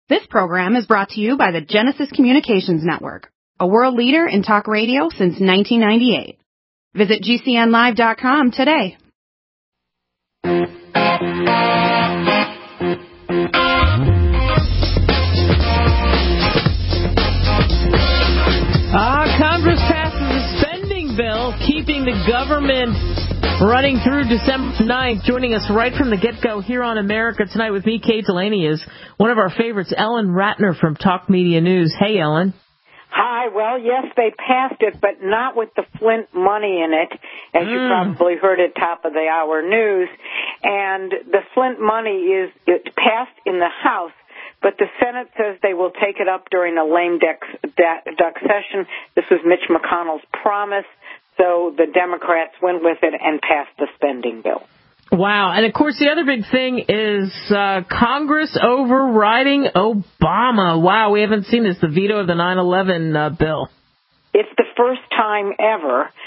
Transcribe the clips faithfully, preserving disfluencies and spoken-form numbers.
This program is brought to you by the Genesis Communications Network, a world leader in talk radio since nineteen ninety-eight. Visit G C N live dot com today. Ah, Congress passes a spending bill, keeping the government running through December ninth. Joining us right from the get-go here on America Tonight with me, Kate Delaney, is one of our favorites, Ellen Ratner from Talk Media News. Hey, Ellen. Hi. Well, yes, they passed it, but not with the Flint money in it, as mm. you probably heard at top of the hour news. And the Flint money is it passed in the House, but the Senate says they will take it up during a lame duck, duck session. This was Mitch McConnell's promise. So the Democrats went with it and passed the spending bill. Wow. And, of course, the other big thing is uh, Congress overriding Obama. Wow, we haven't seen this, the veto of the nine eleven uh, bill. It's the first time ever, uh,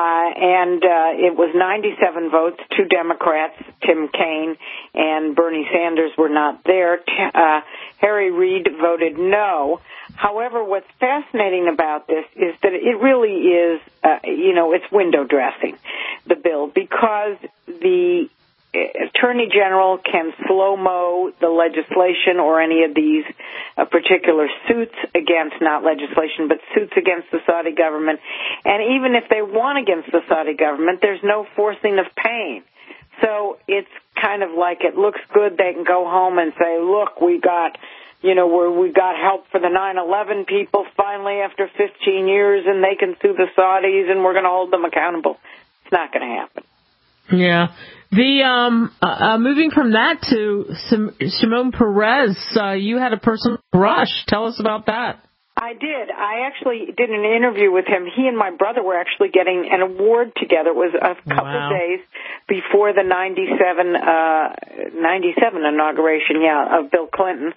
and uh, it was ninety-seven votes, two Democrats, Tim Kaine and Bernie Sanders were not there. Uh, Harry Reid voted no. However, what's fascinating about this is that it really is, uh, you know, it's window dressing, the bill, because the Attorney General can slow-mo the legislation or any of these uh, particular suits against, not legislation, but suits against the Saudi government. And even if they won against the Saudi government, there's no forcing of pain. So it's kind of like it looks good. They can go home and say, look, we got... You know, where we got help for the nine eleven people finally after fifteen years, and they can sue the Saudis, and we're going to hold them accountable. It's not going to happen. Yeah. The um, uh, uh, moving from that to Sim- Shimon Peres, uh, you had a personal crush. Tell us about that. I did. I actually did an interview with him. He and my brother were actually getting an award together. It was a couple wow. days before the ninety-seven, uh, ninety-seven inauguration, yeah, of Bill Clinton.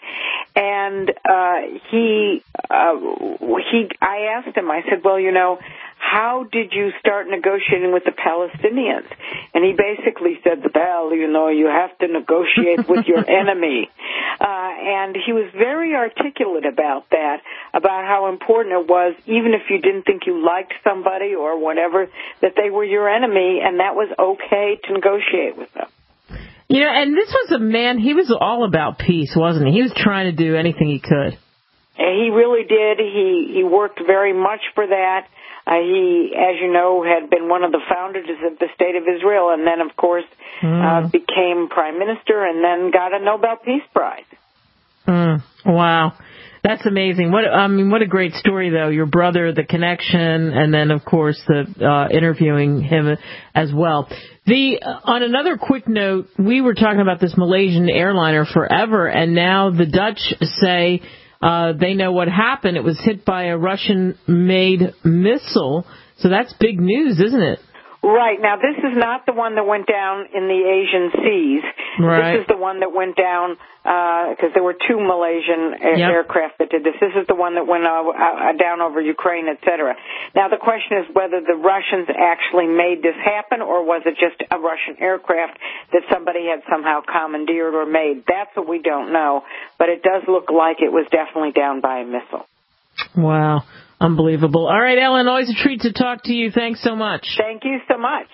And uh, he, uh, he, I asked him, I said, well, you know, how did you start negotiating with the Palestinians? And he basically said, well, you know, you have to negotiate with your enemy. Uh, and he was very articulate about that, about how important it was, even if you didn't think you liked somebody or whatever, that they were your enemy, and that was okay to negotiate with them. You know, and this was a man, he was all about peace, wasn't he? He was trying to do anything he could. He really did. He, he worked very much for that. Uh, he, as you know, had been one of the founders of the State of Israel, and then, of course, mm. uh, became prime minister, and then got a Nobel Peace Prize. Mm. Wow, that's amazing! What I mean, what a great story, though. Your brother, the connection, and then, of course, the uh, interviewing him as well. The uh, on another quick note, we were talking about this Malaysian airliner forever, and now the Dutch say. Uh, they know what happened. It was hit by a Russian-made missile. So that's big news, isn't it? Right. Now, this is not the one that went down in the Asian seas. Right. This is the one that went down, because uh, there were two Malaysian air- yep. aircraft that did this. This is the one that went uh, uh, down over Ukraine, et cetera. Now, the question is whether the Russians actually made this happen, or was it just a Russian aircraft that somebody had somehow commandeered or made. That's what we don't know. But it does look like it was definitely down by a missile. Wow. Unbelievable. All right, Ellen, always a treat to talk to you. Thanks so much. Thank you so much.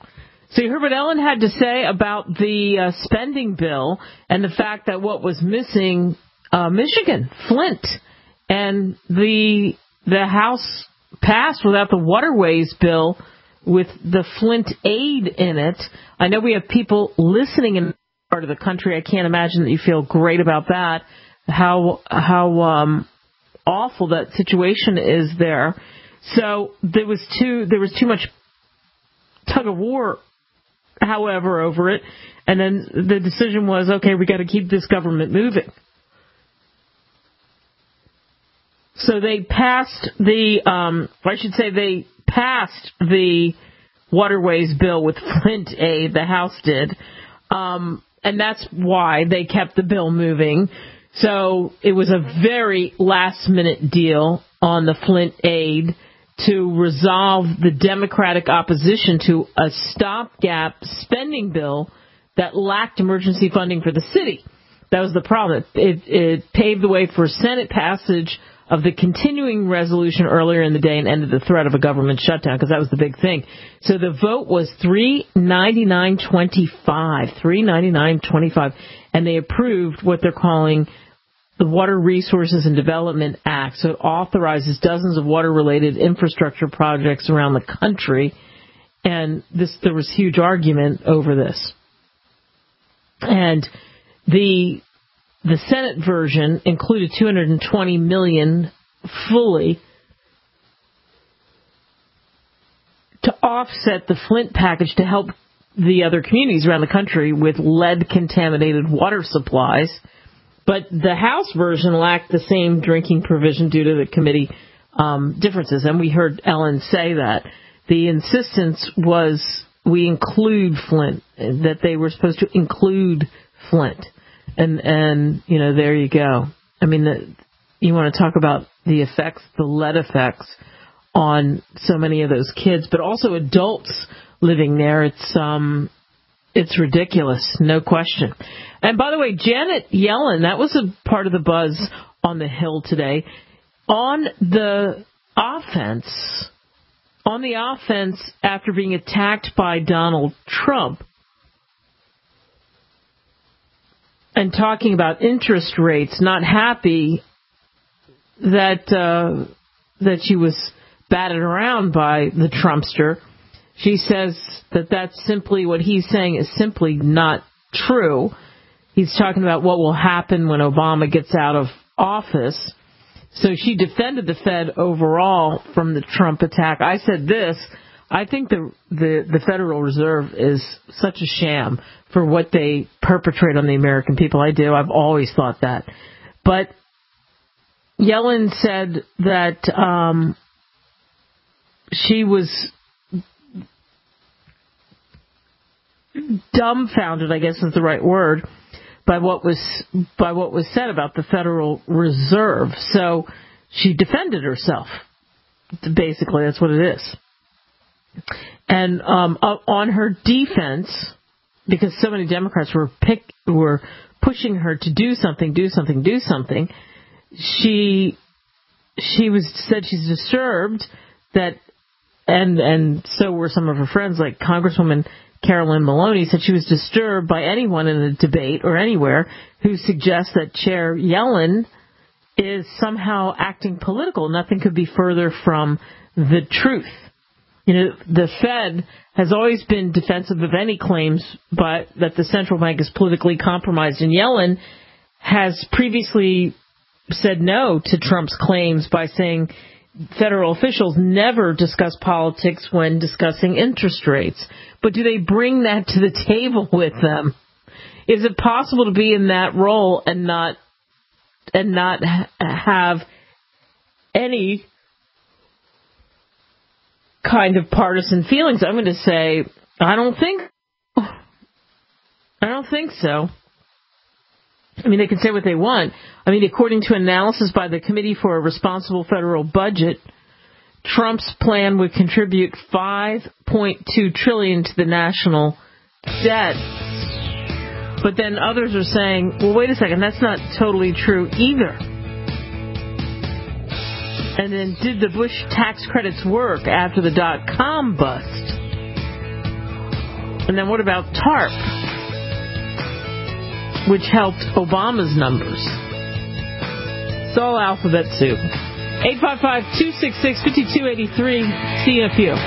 So you heard what Ellen had to say about the uh, spending bill and the fact that what was missing, uh, Michigan, Flint, and the the House passed without the waterways bill with the Flint aid in it. I know we have people listening in part of the country. I can't imagine that you feel great about that. How how um, awful that situation is there. So there was too there was too much tug of war, however, over it, and then the decision was, okay, we got to keep this government moving. So they passed the, um, I should say, they passed the waterways bill with Flint aid. The House did, um, and that's why they kept the bill moving. So it was a very last-minute deal on the Flint aid to resolve the Democratic opposition to a stopgap spending bill that lacked emergency funding for the city. That was the problem. It, it paved the way for Senate passage of the continuing resolution earlier in the day and ended the threat of a government shutdown, because that was the big thing. So the vote was three ninety-nine twenty-five, three ninety-nine twenty-five, and they approved what they're calling the Water Resources and Development Act. So it authorizes dozens of water-related infrastructure projects around the country, and this there was huge argument over this. And the the Senate version included two hundred twenty million dollars fully to offset the Flint package to help the other communities around the country with lead-contaminated water supplies. But the House version lacked the same drinking provision due to the committee um, differences, and we heard Ellen say that. The insistence was we include Flint, that they were supposed to include Flint. And, and you know, there you go. I mean, the, you want to talk about the effects, the lead effects on so many of those kids, but also adults living there. It's um, it's ridiculous, no question. And by the way, Janet Yellen, that was a part of the buzz on the Hill today. On the offense, on the offense after being attacked by Donald Trump, and talking about interest rates, not happy that uh, that she was batted around by the Trumpster. She says that that's simply what he's saying is simply not true. He's talking about what will happen when Obama gets out of office. So she defended the Fed overall from the Trump attack. I said this. I think the, the the Federal Reserve is such a sham for what they perpetrate on the American people. I do. I've always thought that. But Yellen said that um, she was dumbfounded, I guess is the right word, by what was by what was said about the Federal Reserve. So she defended herself. Basically, that's what it is. And um, on her defense, because so many Democrats were pick, were pushing her to do something, do something, do something, she she was said she's disturbed that, and and so were some of her friends, like Congresswoman Carolyn Maloney, said she was disturbed by anyone in a debate or anywhere who suggests that Chair Yellen is somehow acting political. Nothing could be further from the truth. You know, the Fed has always been defensive of any claims, but that the central bank is politically compromised. And Yellen has previously said no to Trump's claims by saying federal officials never discuss politics when discussing interest rates. But do they bring that to the table with them? Is it possible to be in that role and not and not ha- have any kind of partisan feelings? I'm going to say I don't think I don't think so. I mean, they can say what they want. I mean, according to analysis by the Committee for a Responsible Federal Budget, Trump's plan would contribute five point two trillion dollars to the national debt. But then others are saying, well, wait a second, that's not totally true either. And then did the Bush tax credits work after the dot-com bust? And then what about TARP, which helped Obama's numbers? It's all alphabet soup. eight five five, two six six, five two eight three, C F U.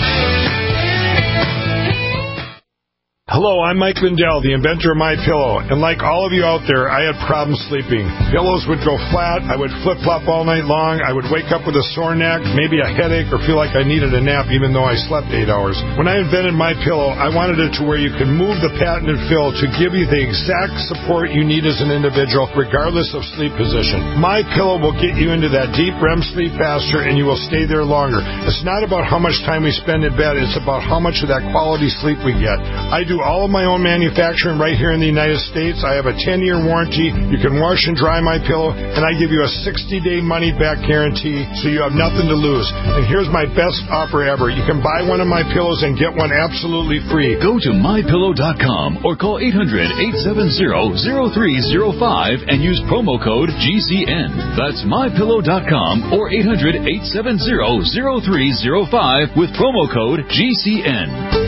Hello, I'm Mike Lindell, the inventor of MyPillow, and like all of you out there, I had problems sleeping. Pillows would go flat, I would flip-flop all night long, I would wake up with a sore neck, maybe a headache, or feel like I needed a nap even though I slept eight hours. When I invented MyPillow, I wanted it to where you can move the patented fill to give you the exact support you need as an individual, regardless of sleep position. MyPillow will get you into that deep R E M sleep faster, and you will stay there longer. It's not about how much time we spend in bed, it's about how much of that quality sleep we get. I do all of my own manufacturing right here in the United States. I have a ten-year warranty. You can wash and dry my pillow, and I give you a sixty-day money-back guarantee, so you have nothing to lose. And here's my best offer ever. You can buy one of my pillows and get one absolutely free. Go to my pillow dot com or call eight hundred, eight seven zero, zero three zero five and use promo code G C N. That's my pillow dot com or eight hundred, eight seven zero, zero three zero five with promo code G C N.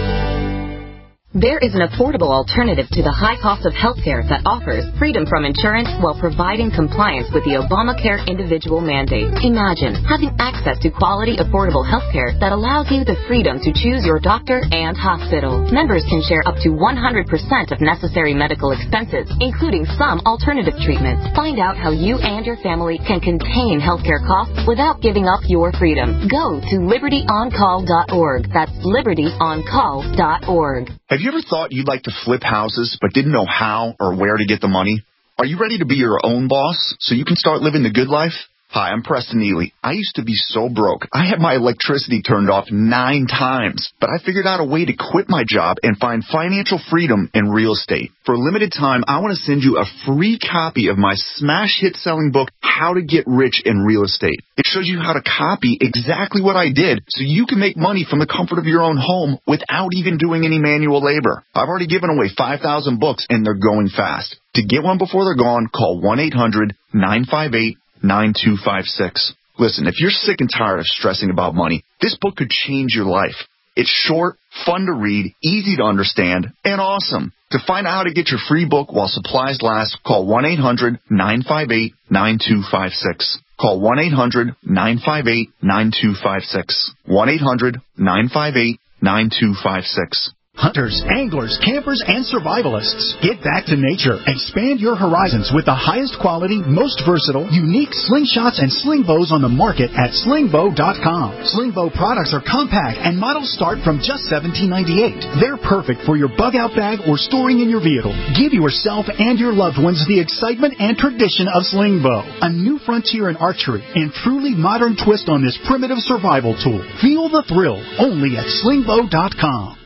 There is an affordable alternative to the high cost of healthcare that offers freedom from insurance while providing compliance with the Obamacare individual mandate. Imagine having access to quality, affordable healthcare that allows you the freedom to choose your doctor and hospital. Members can share up to one hundred percent of necessary medical expenses, including some alternative treatments. Find out how you and your family can contain healthcare costs without giving up your freedom. Go to liberty on call dot org. That's liberty on call dot org. Have you ever thought you'd like to flip houses but didn't know how or where to get the money? Are you ready to be your own boss so you can start living the good life? Hi, I'm Preston Neely. I used to be so broke. I had my electricity turned off nine times, but I figured out a way to quit my job and find financial freedom in real estate. For a limited time, I want to send you a free copy of my smash hit selling book, How to Get Rich in Real Estate. It shows you how to copy exactly what I did so you can make money from the comfort of your own home without even doing any manual labor. I've already given away five thousand books and they're going fast. To get one before they're gone, call one eight hundred, nine five eight, nine two five six. Listen, if you're sick and tired of stressing about money, this book could change your life. It's short, fun to read, easy to understand, and awesome. To find out how to get your free book while supplies last, call one eight hundred, nine five eight, nine two five six. Call one eight hundred, nine five eight, nine two five six. one eight hundred, nine five eight, nine two five six. Hunters, anglers, campers, and survivalists, get back to nature. Expand your horizons with the highest quality, most versatile, unique slingshots and sling bows on the market at sling bow dot com. Sling bow products are compact and models start from just seventeen ninety-eight. They're perfect for your bug out bag or storing in your vehicle. Give yourself and your loved ones the excitement and tradition of sling bow, a new frontier in archery and truly modern twist on this primitive survival tool. Feel the thrill only at sling bow dot com.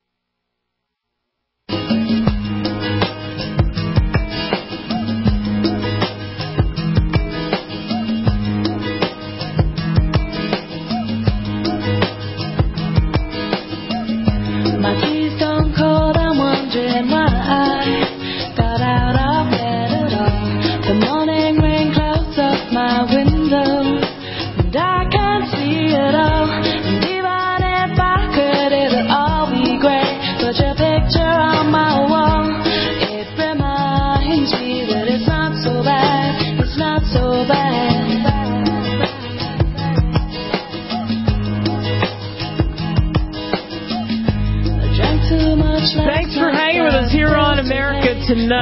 Thanks for hanging with us here on America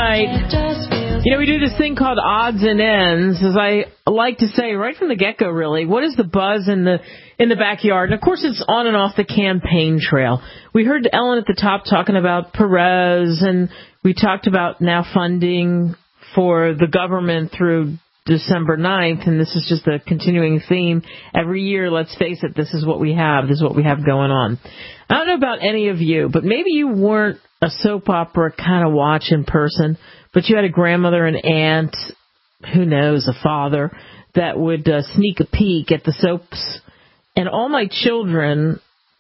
Tonight. You know, we do this thing called Odds and Ends, as I like to say right from the get-go, really. What is the buzz in the in the backyard? And, of course, it's on and off the campaign trail. We heard Ellen at the top talking about Perez, and we talked about now funding for the government through December ninth, and this is just a continuing theme. Every year, let's face it, this is what we have. This is what we have going on. I don't know about any of you, but maybe you weren't a soap opera kind of watching person, but you had a grandmother, an aunt, who knows, a father, that would uh, sneak a peek at the soaps. And All My Children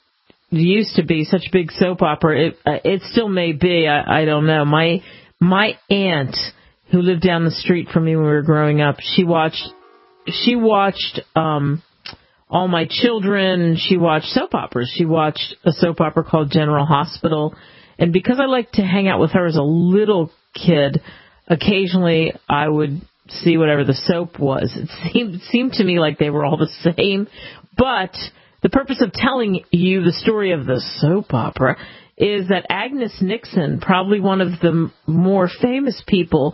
used to be such big soap opera. It, uh, it still may be. I, I don't know. My my aunt, who lived down the street from me when we were growing up, she watched she watched um, All My Children. She watched soap operas. She watched a soap opera called General Hospital. And because I liked to hang out with her as a little kid, occasionally I would see whatever the soap was. It seemed, it seemed to me like they were all the same. But the purpose of telling you the story of the soap opera is that Agnes Nixon, probably one of the more famous people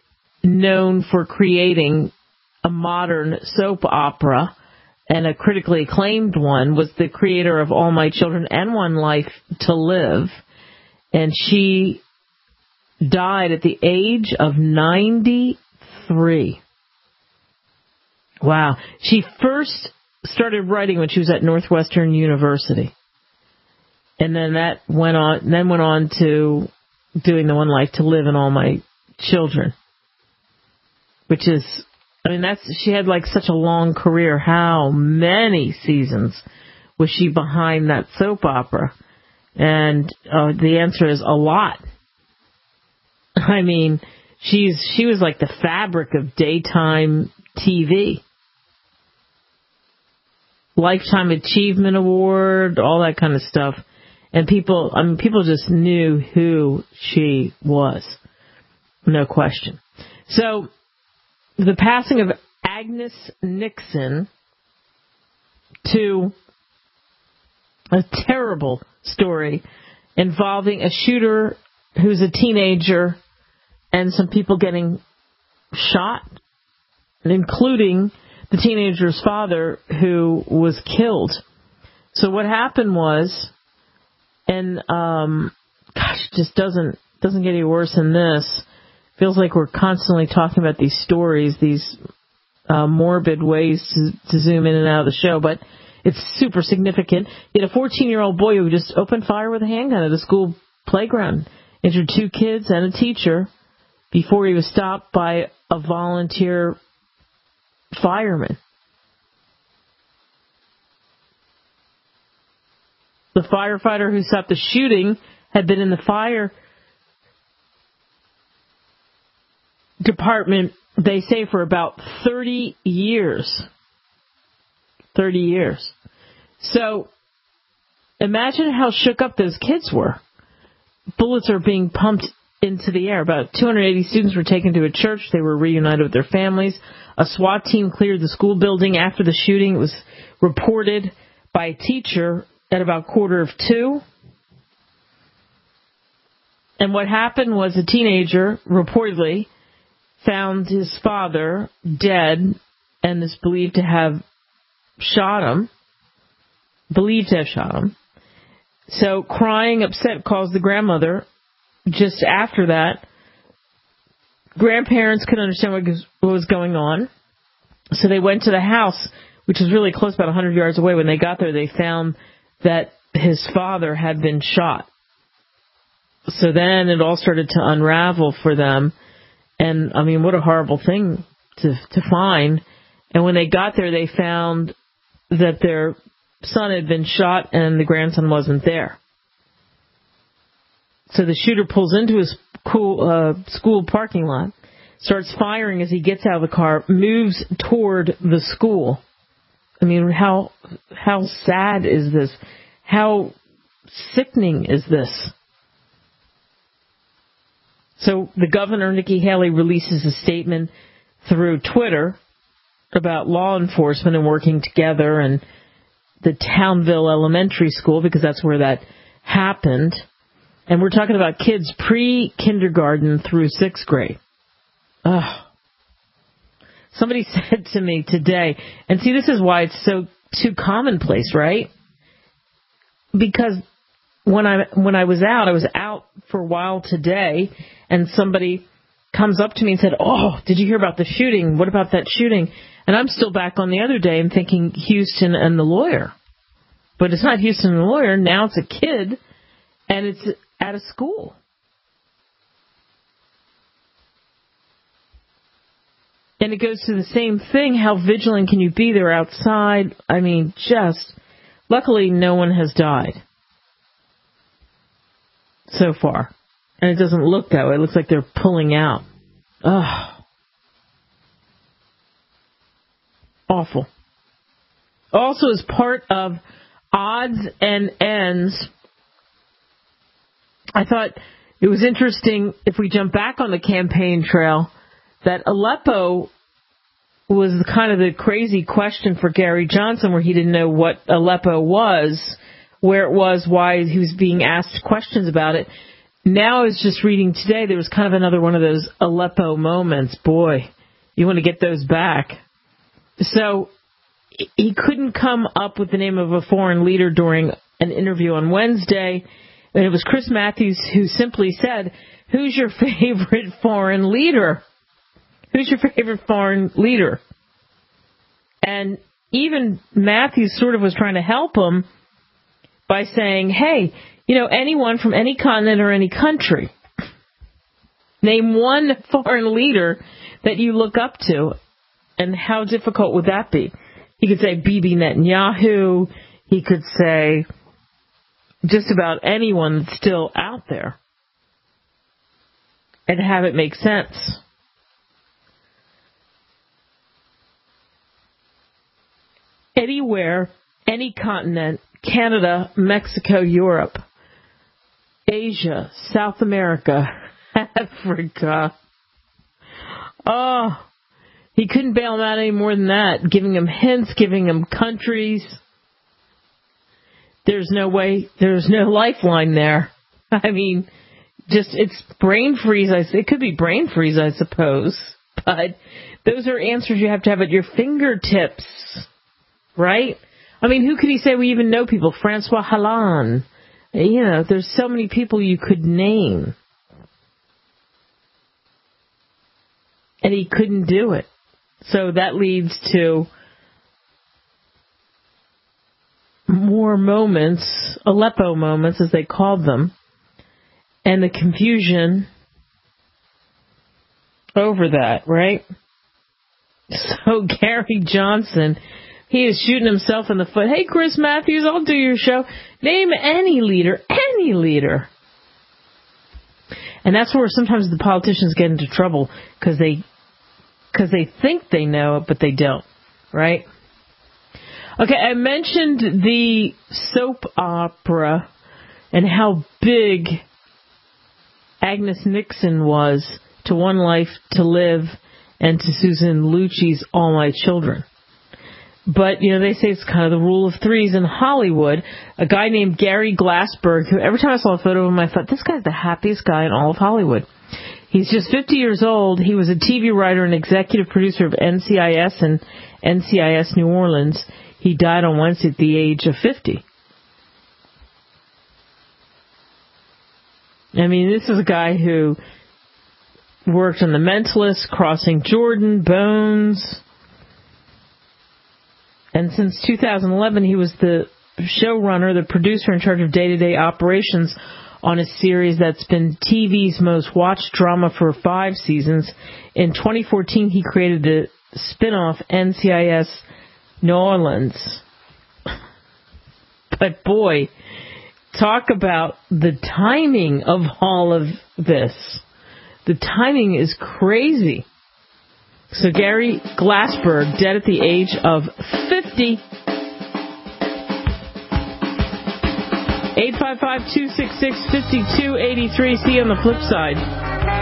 known for creating a modern soap opera, and a critically acclaimed one, was the creator of All My Children and One Life to Live. And she died at the age of ninety-three. Wow. She first started writing when she was at Northwestern University. And then that went on, then went on to doing The One Life to Live and All My Children, which is, I mean, that's, she had like such a long career. How many seasons was she behind that soap opera? And uh, the answer is a lot. I mean, she's she was like the fabric of daytime T V. Lifetime Achievement Award, all that kind of stuff. And people, I mean, people just knew who she was. No question. So, the passing of Agnes Nixon to a terrible story involving a shooter who's a teenager and some people getting shot, including the teenager's father who was killed. So what happened was, and um, gosh, it just doesn't doesn't get any worse than this. Feels like we're constantly talking about these stories, these uh, morbid ways to, to zoom in and out of the show, but it's super significant. You had a fourteen-year-old boy who just opened fire with a handgun at a school playground, injured two kids and a teacher before he was stopped by a volunteer fireman. The firefighter who stopped the shooting had been in the fire department, they say, for about thirty years. thirty years. So, imagine how shook up those kids were. Bullets are being pumped into the air. About two hundred eighty students were taken to a church. They were reunited with their families. A SWAT team cleared the school building after the shooting. It was reported by a teacher at about quarter of two. And what happened was a teenager, reportedly, found his father dead and is believed to have shot him. Believed to have shot him. So, crying, upset, calls the grandmother. Just after that, grandparents couldn't understand what was, what was going on. So they went to the house, which was really close, about one hundred yards away. When they got there, they found that his father had been shot. So then it all started to unravel for them. And, I mean, what a horrible thing to to find. And when they got there, they found that their son had been shot and the grandson wasn't there. So the shooter pulls into his school, uh, school parking lot, starts firing as he gets out of the car, moves toward the school. I mean, how how sad is this? How sickening is this? So the governor, Nikki Haley, releases a statement through Twitter about law enforcement and working together, and the Townville Elementary School, because that's where that happened. And we're talking about kids pre-kindergarten through sixth grade. Ugh. Somebody said to me today, and see, this is why it's so too commonplace, right? Because when I when I was out, I was out for a while today, and somebody comes up to me and said, "Oh, did you hear about the shooting? What about that shooting?" And I'm still back on the other day and thinking Houston and the lawyer. But it's not Houston and the lawyer. Now it's a kid, and it's at a school. And it goes to the same thing. How vigilant can you be? They're outside. I mean, just, luckily no one has died so far. And it doesn't look that way. It looks like they're pulling out. Ugh. Awful. Also, as part of odds and ends, I thought it was interesting, if we jump back on the campaign trail, that Aleppo was kind of the crazy question for Gary Johnson, where he didn't know what Aleppo was, where it was, why he was being asked questions about it. Now I was just reading today, there was kind of another one of those Aleppo moments. Boy, you want to get those back. So he couldn't come up with the name of a foreign leader during an interview on Wednesday, and it was Chris Matthews who simply said, "Who's your favorite foreign leader? Who's your favorite foreign leader?" And even Matthews sort of was trying to help him by saying, hey, you know, anyone from any continent or any country, name one foreign leader that you look up to, and how difficult would that be? He could say Bibi Netanyahu. He could say just about anyone that's still out there and have it make sense. Anywhere, any continent, Canada, Mexico, Europe, Asia, South America, Africa. Oh, he couldn't bail him out any more than that, giving him hints, giving him countries. There's no way, there's no lifeline there. I mean, just, it's brain freeze. It could be brain freeze, I suppose. But those are answers you have to have at your fingertips, right? I mean, who could he say we even know people? Francois Hollande. You know, there's so many people you could name. And he couldn't do it. So that leads to more moments, Aleppo moments, as they called them, and the confusion over that, right? So Gary Johnson, he is shooting himself in the foot. Hey, Chris Matthews, I'll do your show. Name any leader, any leader. And that's where sometimes the politicians get into trouble, because they, because they think they know it, but they don't, right? Okay, I mentioned the soap opera and how big Agnes Nixon was to One Life to Live and to Susan Lucci's All My Children. But, you know, they say it's kind of the rule of threes in Hollywood. A guy named Gary Glassberg, who every time I saw a photo of him, I thought, this guy's the happiest guy in all of Hollywood. He's just fifty years old. He was a T V writer and executive producer of N C I S and N C I S New Orleans. He died on Wednesday at the age of fifty. I mean, this is a guy who worked on The Mentalist, Crossing Jordan, Bones. And since two thousand eleven, he was the showrunner, the producer in charge of day-to-day operations on a series that's been T V's most watched drama for five seasons. In twenty fourteen, he created the spin-off N C I S New Orleans. But boy, talk about the timing of all of this. The timing is crazy. So Gary Glassberg, dead at the age of fifty. eight five five, two six six, five two eight three. See you on the flip side.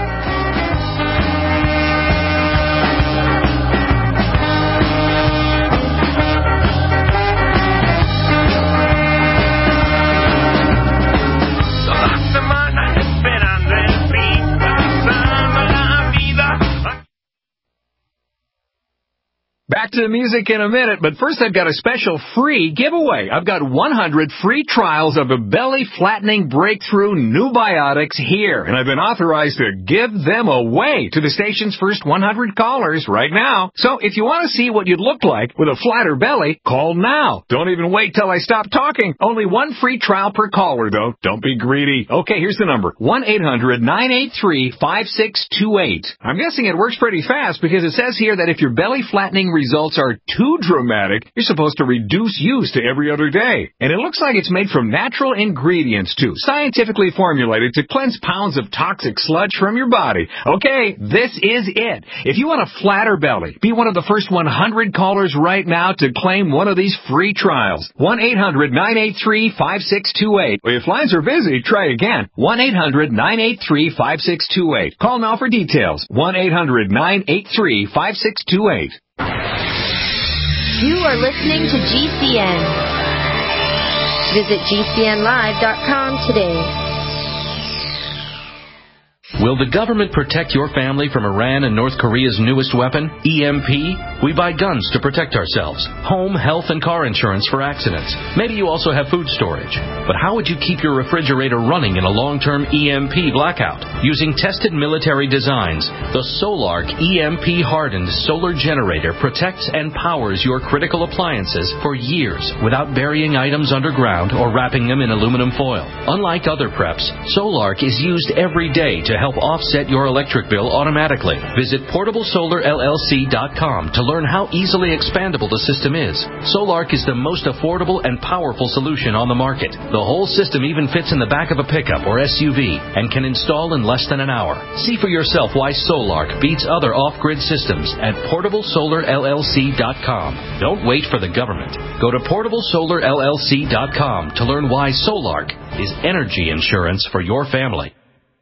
Back to the music in a minute, but first I've got a special free giveaway. I've got one hundred free trials of a belly-flattening breakthrough Nubiotics here, and I've been authorized to give them away to the station's first one hundred callers right now. So if you want to see what you'd look like with a flatter belly, call now. Don't even wait till I stop talking. Only one free trial per caller, though. Don't be greedy. Okay, here's the number. one eight hundred nine eight three five six two eight. I'm guessing it works pretty fast because it says here that if your belly-flattening results are too dramatic, you're supposed to reduce use to every other day. And it looks like it's made from natural ingredients, too, scientifically formulated to cleanse pounds of toxic sludge from your body. Okay, this is it. If you want a flatter belly, be one of the first one hundred callers right now to claim one of these free trials. one eight hundred nine eight three five six two eight. If lines are busy, try again. one eight hundred nine eight three five six two eight. Call now for details. one eight hundred nine eight three five six two eight. You are listening to G C N. Visit G C N live dot com today. Will the government protect your family from Iran and North Korea's newest weapon, E M P? We buy guns to protect ourselves, home, health, and car insurance for accidents. Maybe you also have food storage. But how would you keep your refrigerator running in a long-term E M P blackout? Using tested military designs, the Solark E M P-hardened solar generator protects and powers your critical appliances for years without burying items underground or wrapping them in aluminum foil. Unlike other preps, Solark is used every day to help offset your electric bill automatically. Visit portable solar L L C dot com to learn how easily expandable the system is. Solark is the most affordable and powerful solution on the market. The whole system even fits in the back of a pickup or S U V and can install in less than an hour. See for yourself why Solark beats other off-grid systems at portable solar L L C dot com. Don't wait for the government. Go to portable solar L L C dot com to learn why Solark is energy insurance for your family.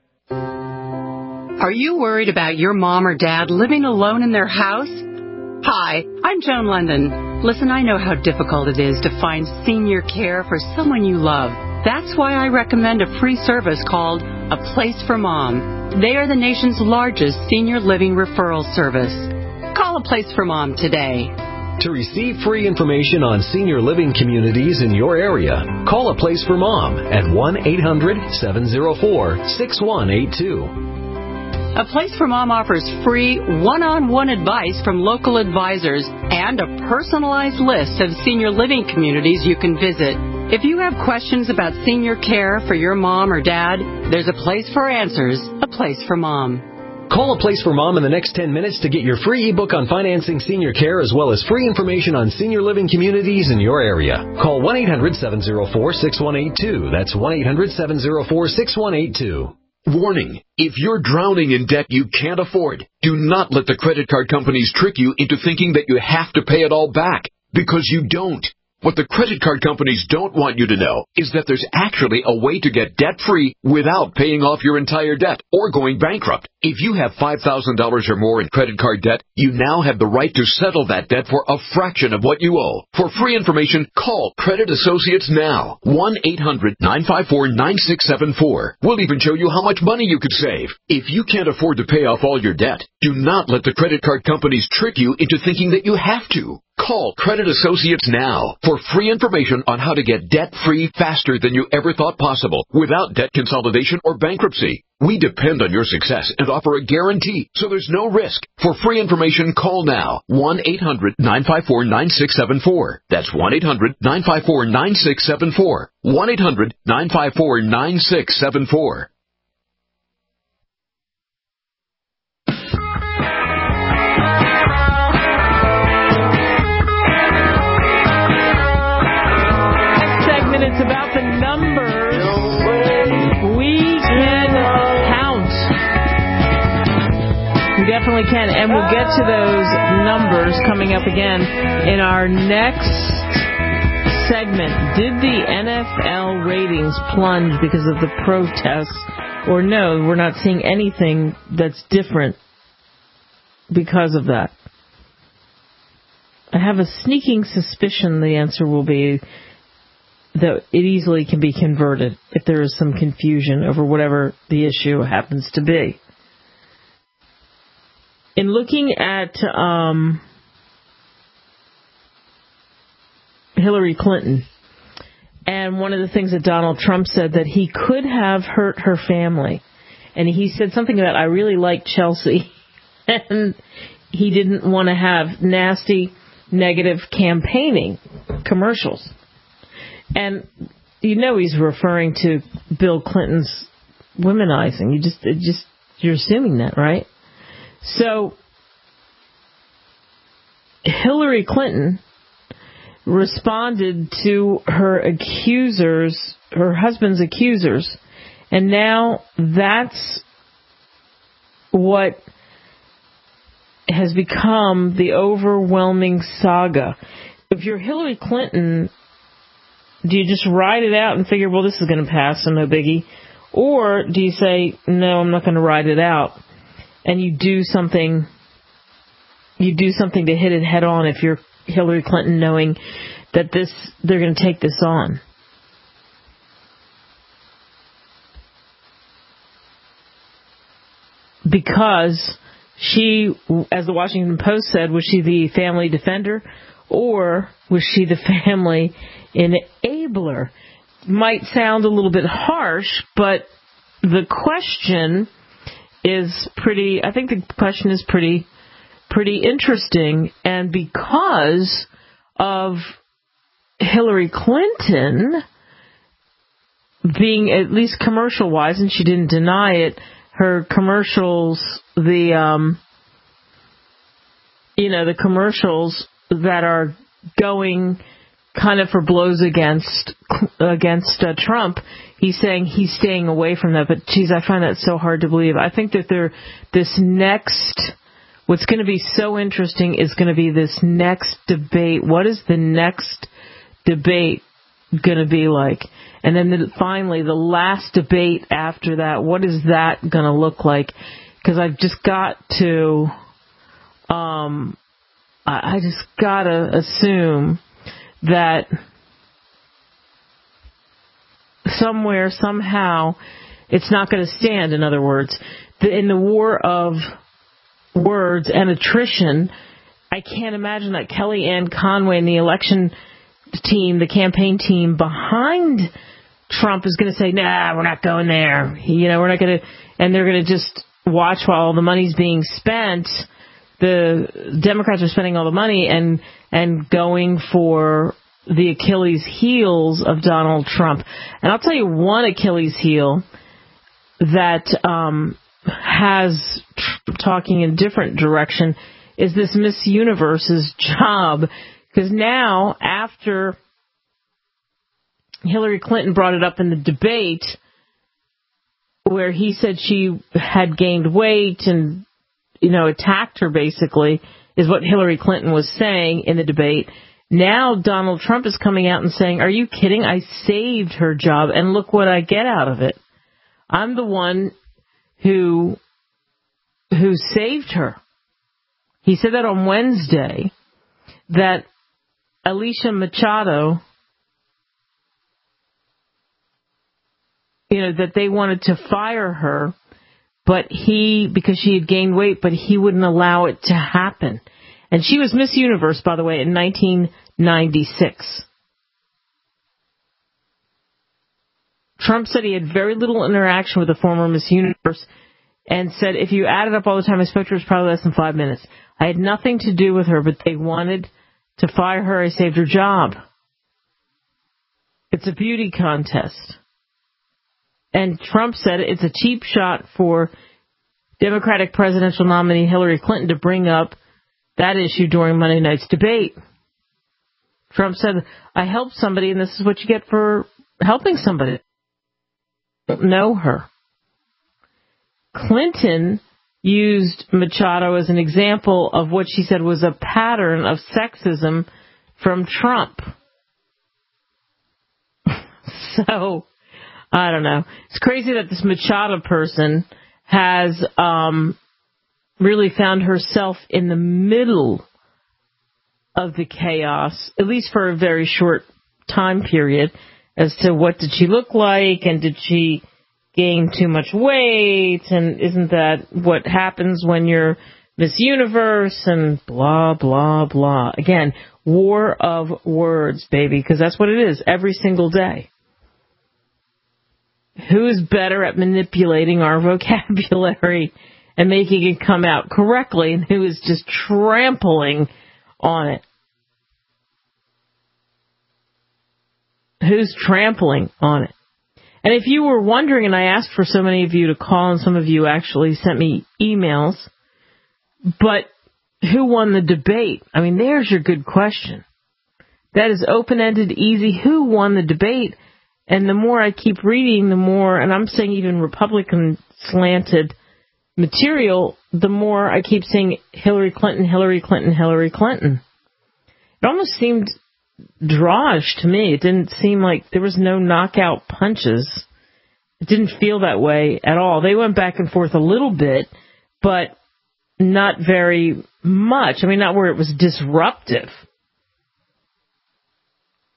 Are you worried about your mom or dad living alone in their house? Hi, I'm Joan London. Listen, I know how difficult it is to find senior care for someone you love. That's why I recommend a free service called A Place for Mom. They are the nation's largest senior living referral service. Call A Place for Mom today. To receive free information on senior living communities in your area, call A Place for Mom at one eight hundred seven oh four six one eight two. A Place for Mom offers free one-on-one advice from local advisors and a personalized list of senior living communities you can visit. If you have questions about senior care for your mom or dad, there's a place for answers, A Place for Mom. Call A Place for Mom in the next ten minutes to get your free ebook on financing senior care as well as free information on senior living communities in your area. Call one eight hundred seven oh four six one eight two. That's one eight hundred seven oh four six one eight two. Warning, if you're drowning in debt you can't afford, do not let the credit card companies trick you into thinking that you have to pay it all back, because you don't. What the credit card companies don't want you to know is that there's actually a way to get debt-free without paying off your entire debt or going bankrupt. If you have five thousand dollars or more in credit card debt, you now have the right to settle that debt for a fraction of what you owe. For free information, call Credit Associates now. one eight hundred nine five four nine six seven four. We'll even show you how much money you could save. If you can't afford to pay off all your debt, do not let the credit card companies trick you into thinking that you have to. Call Credit Associates now for free information on how to get debt-free faster than you ever thought possible without debt consolidation or bankruptcy. We depend on your success and offer a guarantee, so there's no risk. For free information, call now. one eight hundred nine five four nine six seven four. That's one eight hundred nine five four nine six seven four. one eight hundred nine five four nine six seven four. It's about the numbers we can count. We definitely can, and we'll get to those numbers coming up again in our next segment. Did the N F L ratings plunge because of the protests, or no, we're not seeing anything that's different because of that? I have a sneaking suspicion the answer will be that it easily can be converted if there is some confusion over whatever the issue happens to be. In looking at um, Hillary Clinton, and one of the things that Donald Trump said, that he could have hurt her family. And he said something about, I really like Chelsea. And he didn't want to have nasty, negative campaigning commercials. And you know he's referring to Bill Clinton's womanizing. You just, it just, you're assuming that, right? So Hillary Clinton responded to her accusers, her husband's accusers, and now that's what has become the overwhelming saga. If you're Hillary Clinton, do you just ride it out and figure, well, this is going to pass, so no biggie? Or do you say, no, I'm not going to ride it out, and you do something, you do something to hit it head on if you're Hillary Clinton, knowing that this, they're going to take this on? Because she, as the Washington Post said, was she the family defender or was she the family enabler? Might sound a little bit harsh, but the question is pretty, I think the question is pretty, pretty interesting. And because of Hillary Clinton being, at least commercial-wise, and she didn't deny it, her commercials, the, um, you know, the commercials that are going kind of for blows against against uh, Trump, he's saying he's staying away from that. But, geez, I find that so hard to believe. I think that there, this next, what's going to be so interesting is going to be this next debate. What is the next debate going to be like? And then the, finally, the last debate after that, what is that going to look like? Because I've just got to, um, I, I just got to assume that somewhere, somehow, it's not going to stand, in other words. The, in the war of words and attrition, I can't imagine that Kellyanne Conway and the election team, the campaign team behind Trump is going to say, nah, we're not going there. You know, we're not going to, and they're going to just watch while all the money's being spent. The Democrats are spending all the money and, and going for the Achilles heels of Donald Trump. And I'll tell you one Achilles heel that, um, has, talking in a different direction, is this Miss Universe's job. Because now, after Hillary Clinton brought it up in the debate, where he said she had gained weight and, you know, attacked her, basically, is what Hillary Clinton was saying in the debate. Now Donald Trump is coming out and saying, are you kidding? I saved her job, and look what I get out of it. I'm the one who who saved her. He said that on Wednesday, that Alicia Machado, you know, that they wanted to fire her, but he, because she had gained weight, but he wouldn't allow it to happen. And she was Miss Universe, by the way, in nineteen ninety-six. Trump said he had very little interaction with the former Miss Universe and said if you added up all the time I spoke to her, it was probably less than five minutes. I had nothing to do with her, but they wanted to fire her. I saved her job. It's a beauty contest. And Trump said it's a cheap shot for Democratic presidential nominee Hillary Clinton to bring up that issue during Monday night's debate. Trump said, I helped somebody, and this is what you get for helping somebody. Don't know her. Clinton used Machado as an example of what she said was a pattern of sexism from Trump. So, I don't know. It's crazy that this Machado person has um, really found herself in the middle of the chaos, at least for a very short time period, as to what did she look like and did she gain too much weight, and isn't that what happens when you're Miss Universe, and blah, blah, blah. Again, war of words, baby, because that's what it is every single day. Who's better at manipulating our vocabulary and making it come out correctly, and who is just trampling on it? Who's trampling on it? And if you were wondering, and I asked for so many of you to call, and some of you actually sent me emails, but who won the debate? I mean, there's your good question. That is open-ended, easy. Who won the debate? And the more I keep reading, the more, and I'm saying even Republican-slanted material, the more I keep saying Hillary Clinton, Hillary Clinton, Hillary Clinton. It almost seemed drawish to me. It didn't seem like there was no knockout punches. It didn't feel that way at all. They went back and forth a little bit, but not very much. I mean, not where it was disruptive.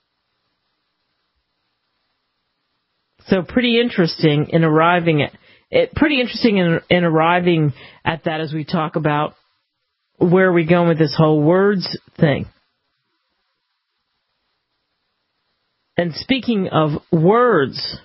So pretty interesting in arriving at, it pretty interesting in, in arriving at that as we talk about where are we going with this whole words thing. And speaking of words,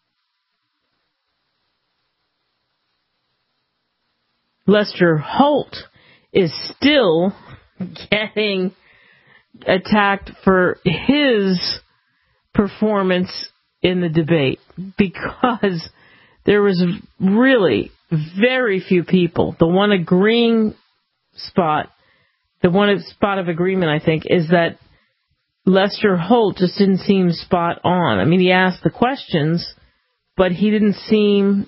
Lester Holt is still getting attacked for his performance in the debate because there was really very few people. The one agreeing spot, the one spot of agreement, I think, is that Lester Holt just didn't seem spot on. I mean, he asked the questions, but he didn't seem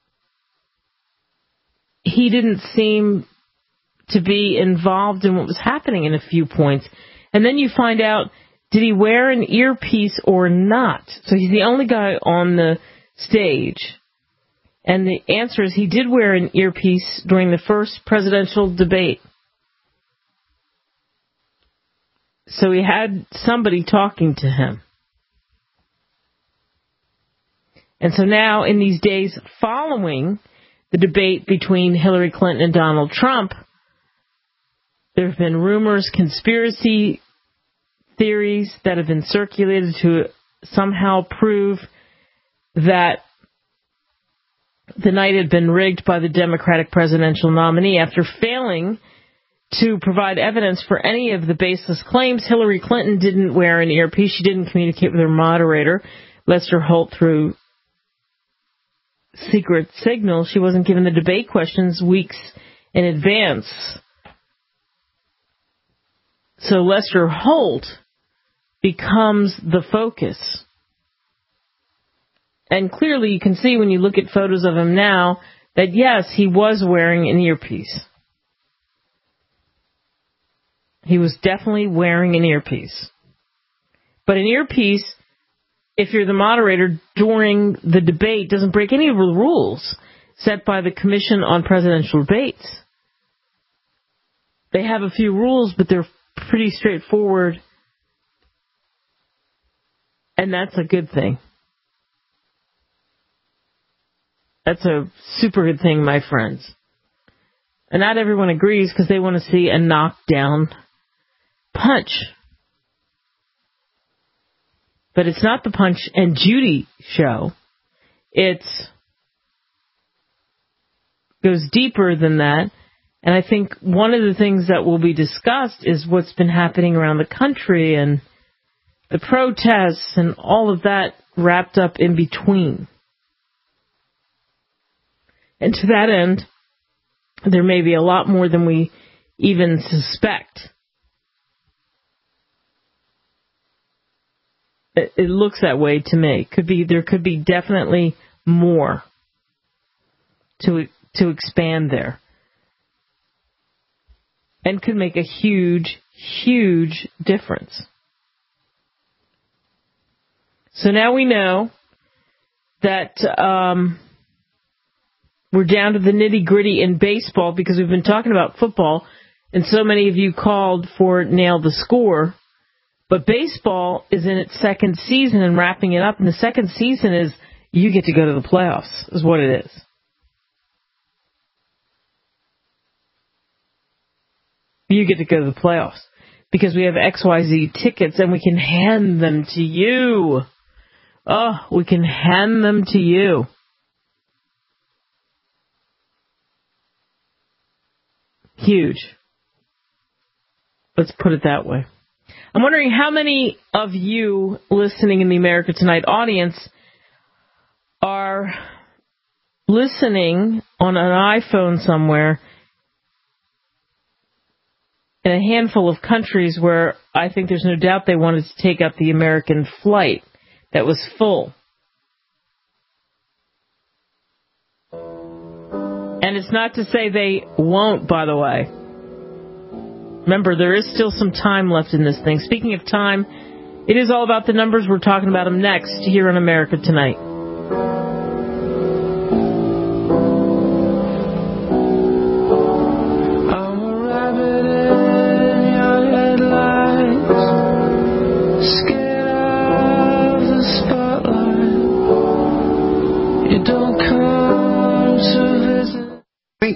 he didn't seem to be involved in what was happening in a few points. And then you find out, did he wear an earpiece or not? So he's the only guy on the stage. And the answer is he did wear an earpiece during the first presidential debate. So he had somebody talking to him. And so now, in these days following the debate between Hillary Clinton and Donald Trump, there have been rumors, conspiracy theories that have been circulated to somehow prove that the night had been rigged by the Democratic presidential nominee. After failing to provide evidence for any of the baseless claims, Hillary Clinton didn't wear an earpiece. She didn't communicate with her moderator, Lester Holt, through secret signal. She wasn't given the debate questions weeks in advance. So Lester Holt becomes the focus. And clearly you can see when you look at photos of him now that, yes, he was wearing an earpiece. He was definitely wearing an earpiece. But an earpiece, if you're the moderator during the debate, doesn't break any of the rules set by the Commission on Presidential Debates. They have a few rules, but they're pretty straightforward. And that's a good thing. That's a super good thing, my friends. And not everyone agrees because they want to see a knockdown punch. But it's not the Punch and Judy show. It goes deeper than that. And I think one of the things that will be discussed is what's been happening around the country and the protests and all of that wrapped up in between. And to that end, there may be a lot more than we even suspect. It, it looks that way to me. Could be there could be definitely more to to expand there. And could make a huge, huge difference. So now we know that um, we're down to the nitty-gritty in baseball because we've been talking about football, and so many of you called for Nail the Score. But baseball is in its second season and wrapping it up, and the second season is you get to go to the playoffs, is what it is. You get to go to the playoffs because we have X Y Z tickets and we can hand them to you. Oh, we can hand them to you. Huge. Let's put it that way. I'm wondering how many of you listening in the America Tonight audience are listening on an iPhone somewhere in a handful of countries where I think there's no doubt they wanted to take up the American flight that was full. And it's not to say they won't, by the way. Remember, there is still some time left in this thing. Speaking of time, it is all about the numbers. We're talking about them next here on America Tonight. Don't come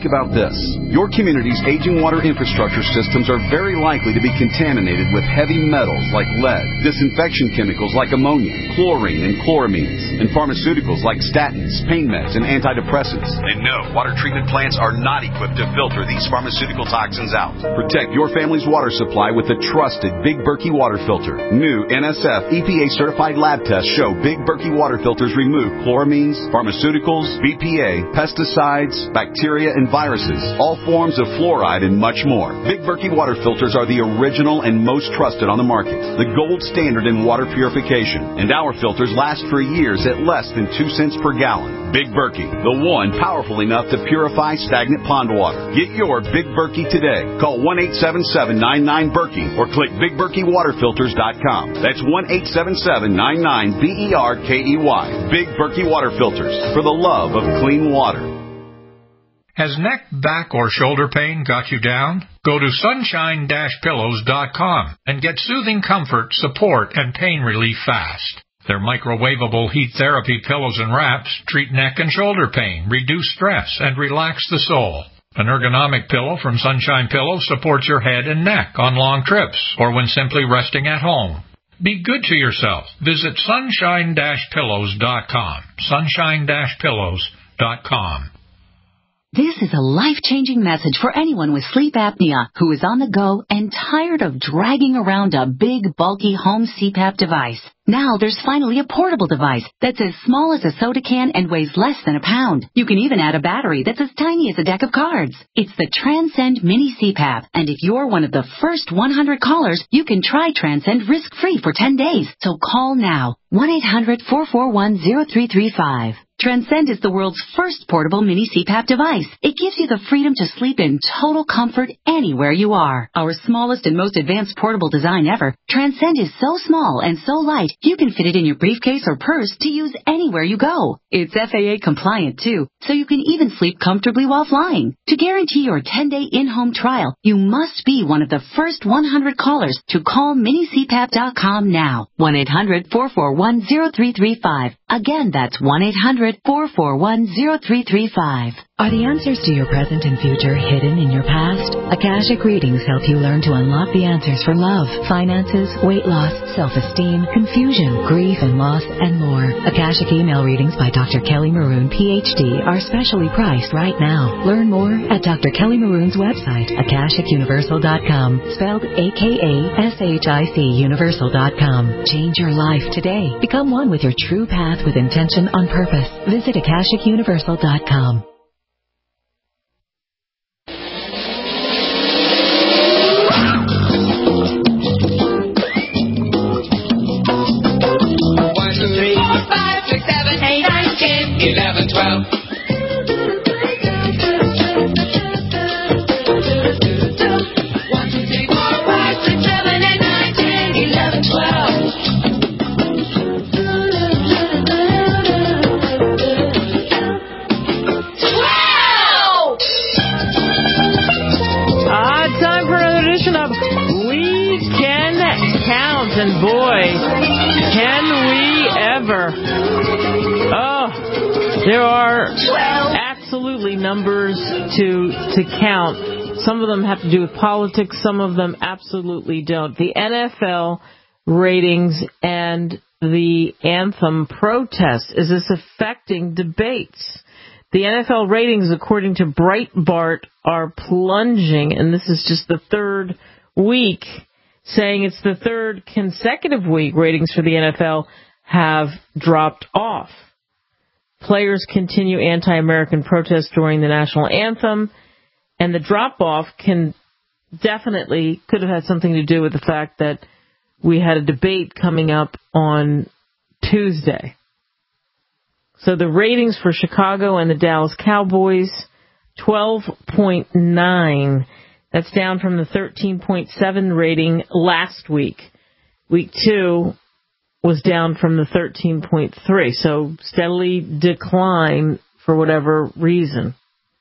Think about this. Your community's aging water infrastructure systems are very likely to be contaminated with heavy metals like lead, disinfection chemicals like ammonia, chlorine and chloramines, and pharmaceuticals like statins, pain meds, and antidepressants. And no, water treatment plants are not equipped to filter these pharmaceutical toxins out. Protect your family's water supply with the trusted Big Berkey water filter. New N S F E P A certified lab tests show Big Berkey water filters remove chloramines, pharmaceuticals, B P A, pesticides, bacteria, and viruses, all forms of fluoride, and much more. Big Berkey water filters are the original and most trusted on the market, the gold standard in water purification, and our filters last for years at less than two cents per gallon. Big Berkey, the one powerful enough to purify stagnant pond water. Get your Big Berkey today. Call one eight seven seven, nine nine, Berkey or click big berkey water filters dot com. That's one eight seven seven, nine nine, B E R K E Y. Big Berkey water filters, for the love of clean water. Has neck, back, or shoulder pain got you down? Go to sunshine dash pillows dot com and get soothing comfort, support, and pain relief fast. Their microwavable heat therapy pillows and wraps treat neck and shoulder pain, reduce stress, and relax the soul. An ergonomic pillow from Sunshine Pillows supports your head and neck on long trips or when simply resting at home. Be good to yourself. Visit sunshine dash pillows dot com. sunshine dash pillows dot com. This is a life-changing message for anyone with sleep apnea who is on the go and tired of dragging around a big, bulky home C PAP device. Now there's finally a portable device that's as small as a soda can and weighs less than a pound. You can even add a battery that's as tiny as a deck of cards. It's the Transcend Mini C PAP, and if you're one of the first one hundred callers, you can try Transcend risk-free for ten days. So call now, one eight hundred, four four one, zero three three five. Transcend is the world's first portable mini C PAP device. It gives you the freedom to sleep in total comfort anywhere you are. Our smallest and most advanced portable design ever, Transcend is so small and so light, you can fit it in your briefcase or purse to use anywhere you go. It's F A A compliant too, so you can even sleep comfortably while flying. To guarantee your ten-day in-home trial, you must be one of the first one hundred callers to call mini c pap dot com now. one eight hundred, four four one, zero three three five. Again, that's one eight hundred, four four one, zero three three five. Are the answers to your present and future hidden in your past? Akashic Readings help you learn to unlock the answers for love, finances, weight loss, self-esteem, confusion, grief and loss, and more. Akashic email readings by Doctor Kelly Maroon, P H D, are specially priced right now. Learn more at Doctor Kelly Maroon's website, akashic universal dot com, spelled A K A S H I C universal dot com. Change your life today. Become one with your true path with intention on purpose. Visit akashic universal dot com. eleven, twelve. One, two, three, four, five, six, seven, eight, nine, ten, eleven, twelve. Twelve! Ah, time for another edition of We Can Count, and boy, can we ever. Oh. There are absolutely numbers to to count. Some of them have to do with politics. Some of them absolutely don't. The N F L ratings and the anthem protest. Is this affecting debates? The N F L ratings, according to Breitbart, are plunging, and this is just the third week, saying it's the third consecutive week ratings for the N F L have dropped off. Players continue anti-American protests during the national anthem, and the drop-off can definitely could have had something to do with the fact that we had a debate coming up on Tuesday. So the ratings for Chicago and the Dallas Cowboys, twelve point nine. That's down from the thirteen point seven rating last week. Week two was down from the thirteen point three, so steadily decline for whatever reason.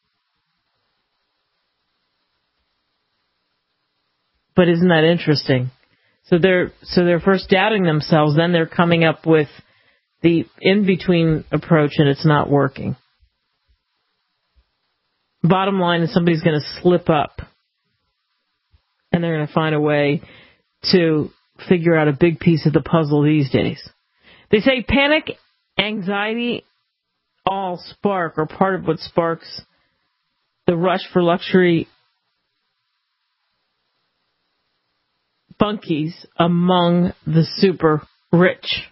But isn't that interesting? So they're so they're first doubting themselves, then they're coming up with the in-between approach, and it's not working. Bottom line is somebody's going to slip up, and they're going to find a way to figure out a big piece of the puzzle these days. They say panic, anxiety, all spark, or part of what sparks the rush for luxury bunkies among the super rich.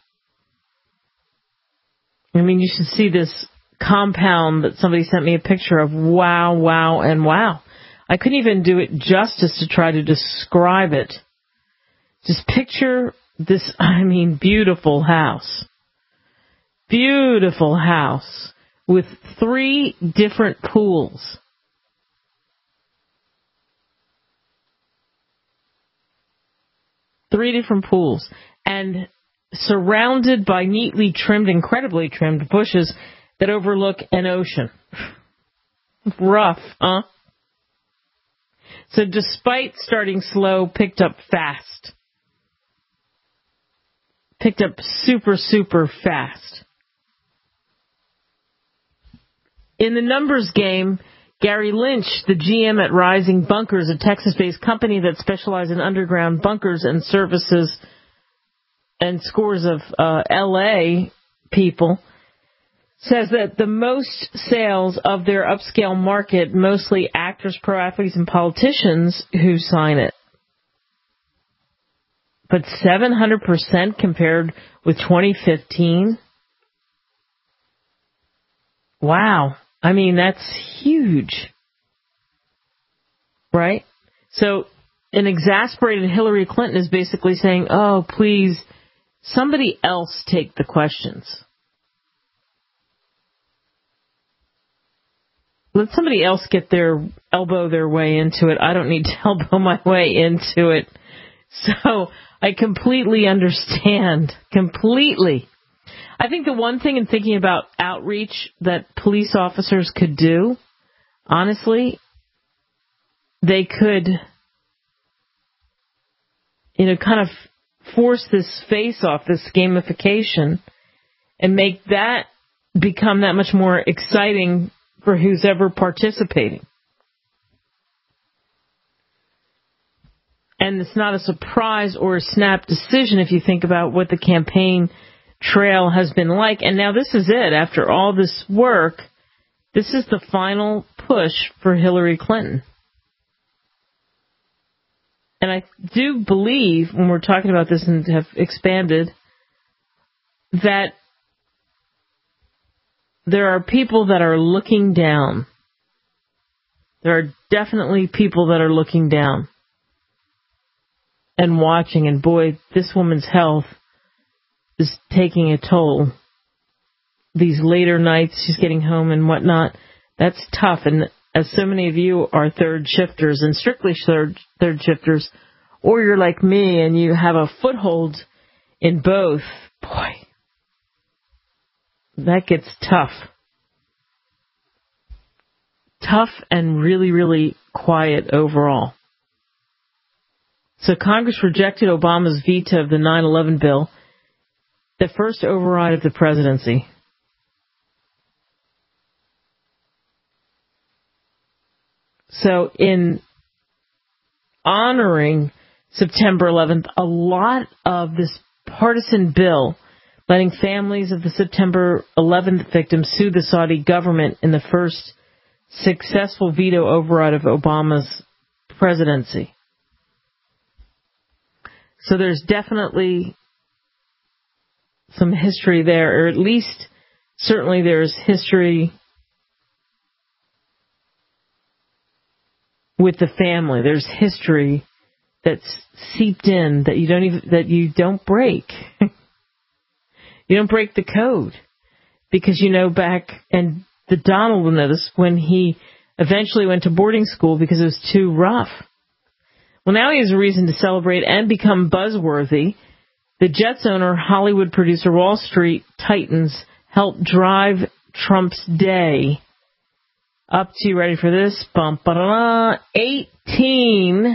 I mean, you should see this compound that somebody sent me a picture of. Wow, wow, and wow. I couldn't even do it justice to try to describe it. Just picture this, I mean, beautiful house. Beautiful house with three different pools. Three different pools. And surrounded by neatly trimmed, incredibly trimmed bushes that overlook an ocean. Rough, huh? So despite starting slow, picked up fast. Picked up super, super fast. In the numbers game, Gary Lynch, the G M at Rising Bunkers, a Texas-based company that specializes in underground bunkers and services and scores of uh, L A people, says that the most sales of their upscale market, mostly actors, pro athletes, and politicians who sign it. But seven hundred percent compared with twenty fifteen? Wow. I mean, that's huge. Right? So an exasperated Hillary Clinton is basically saying, oh, please, somebody else take the questions. Let somebody else get their, elbow their way into it. I don't need to elbow my way into it. So I completely understand. Completely. I think the one thing in thinking about outreach that police officers could do, honestly, they could, you know, kind of force this face-off, this gamification, and make that become that much more exciting for who's ever participating. And it's not a surprise or a snap decision if you think about what the campaign trail has been like. And now this is it. After all this work, this is the final push for Hillary Clinton. And I do believe, when we're talking about this and have expanded, that there are people that are looking down. There are definitely people that are looking down and watching. And boy, this woman's health is taking a toll. These later nights, she's getting home and whatnot. That's tough. And as so many of you are third shifters and strictly third, third shifters, or you're like me and you have a foothold in both, boy, that gets tough. Tough and really, really quiet overall. So Congress rejected Obama's veto of the nine eleven bill, the first override of the presidency. So in honoring September eleventh, a lot of this partisan bill letting families of the September eleventh victims sue the Saudi government in the first successful veto override of Obama's presidency. So there's definitely some history there, or at least certainly there's history with the family. There's history that's seeped in that you don't even that you don't break. You don't break the code because you know back, and the Donald will know this, when he eventually went to boarding school because it was too rough. Well, now he has a reason to celebrate and become buzzworthy. The Jets owner, Hollywood producer, Wall Street Titans helped drive Trump's day up to, ready for this, bum, ba-da-da, eighteen,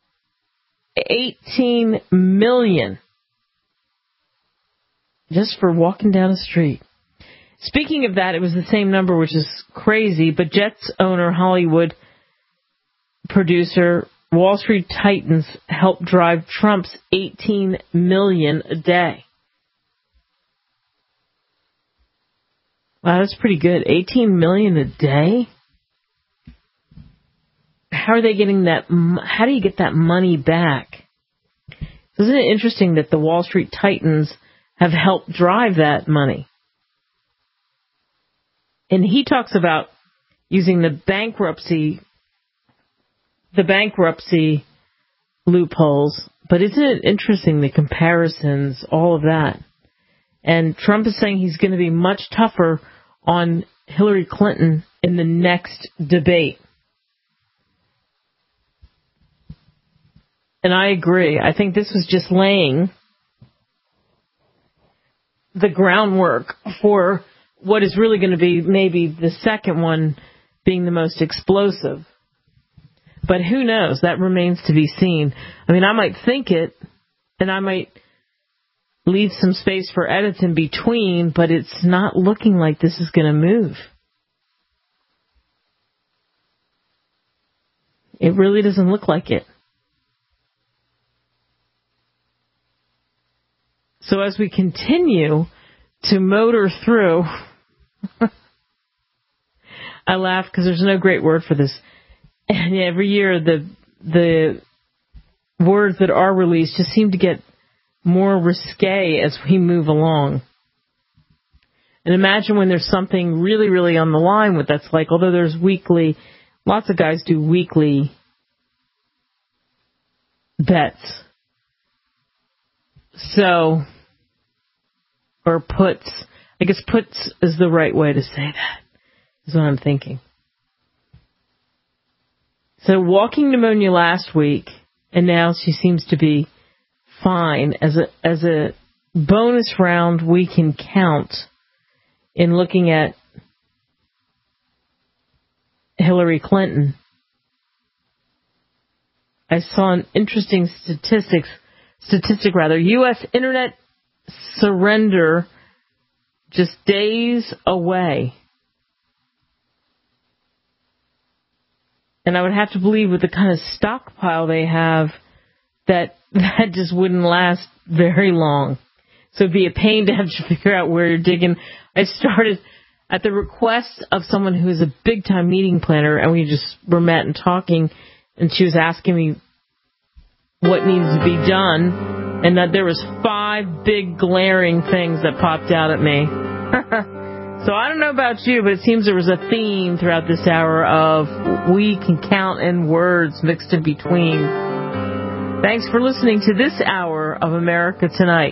eighteen million just for walking down the street. Speaking of that, it was the same number, which is crazy, but Jets owner, Hollywood producer, Wall Street Titans helped drive Trump's eighteen million dollars a day. Wow, that's pretty good. eighteen million dollars a day? How are they getting that? How do you get that money back? Isn't it interesting that the Wall Street Titans have helped drive that money? And he talks about using the bankruptcy, the bankruptcy loopholes. But isn't it interesting, the comparisons, all of that? And Trump is saying he's going to be much tougher on Hillary Clinton in the next debate. And I agree. I think this was just laying the groundwork for what is really going to be maybe the second one being the most explosive. But who knows? That remains to be seen. I mean, I might think it, and I might leave some space for edits in between, but it's not looking like this is going to move. It really doesn't look like it. So as we continue to motor through, I laugh because there's no great word for this. And every year the the words that are released just seem to get more risque as we move along. And imagine when there's something really, really on the line with that's like, although there's weekly, lots of guys do weekly bets. So, or puts, I guess puts is the right way to say that, is what I'm thinking. So walking pneumonia last week, and now she seems to be fine. As a as a bonus round, we can count in looking at Hillary Clinton. I saw an interesting statistics statistic rather. U S internet surrender just days away. And I would have to believe with the kind of stockpile they have that that just wouldn't last very long. So it'd be a pain to have to figure out where you're digging. I started at the request of someone who is a big-time meeting planner, and we just were met and talking, and she was asking me what needs to be done, and that there was five big glaring things that popped out at me. So I don't know about you, but it seems there was a theme throughout this hour of we can count in words mixed in between. Thanks for listening to this hour of America Tonight.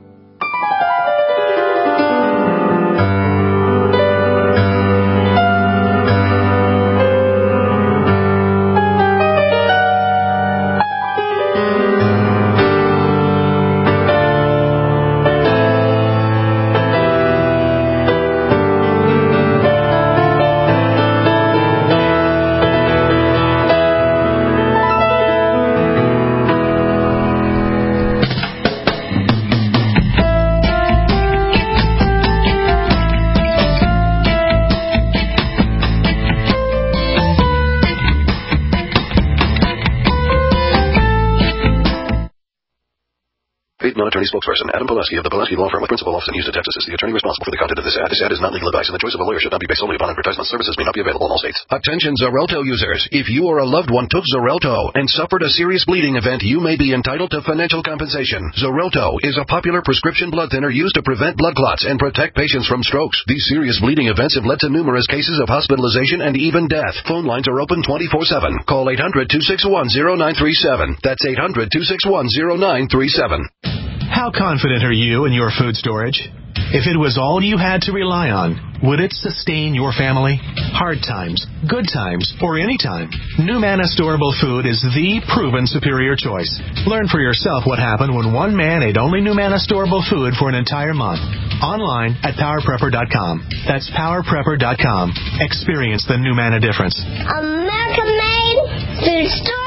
Attorney spokesperson Adam Pulaski of the Pulaski Law Firm with principal office in Houston, Texas is the attorney responsible for the content of this ad. This ad is not legal advice, and the choice of a lawyer should not be based solely upon advertisement. Services may not be available in all states. Attention Xarelto users. If you or a loved one took Xarelto and suffered a serious bleeding event, you may be entitled to financial compensation. Xarelto is a popular prescription blood thinner used to prevent blood clots and protect patients from strokes. These serious bleeding events have led to numerous cases of hospitalization and even death. Phone lines are open twenty-four seven. Call eight hundred, two six one, zero nine three seven. That's eight hundred, two six one, zero nine three seven. How confident are you in your food storage? If it was all you had to rely on, would it sustain your family? Hard times, good times, or any time, NuManna Storable Food is the proven superior choice. Learn for yourself what happened when one man ate only NuManna Storable Food for an entire month. Online at power prepper dot com. That's power prepper dot com. Experience the NuManna difference. American made food storage.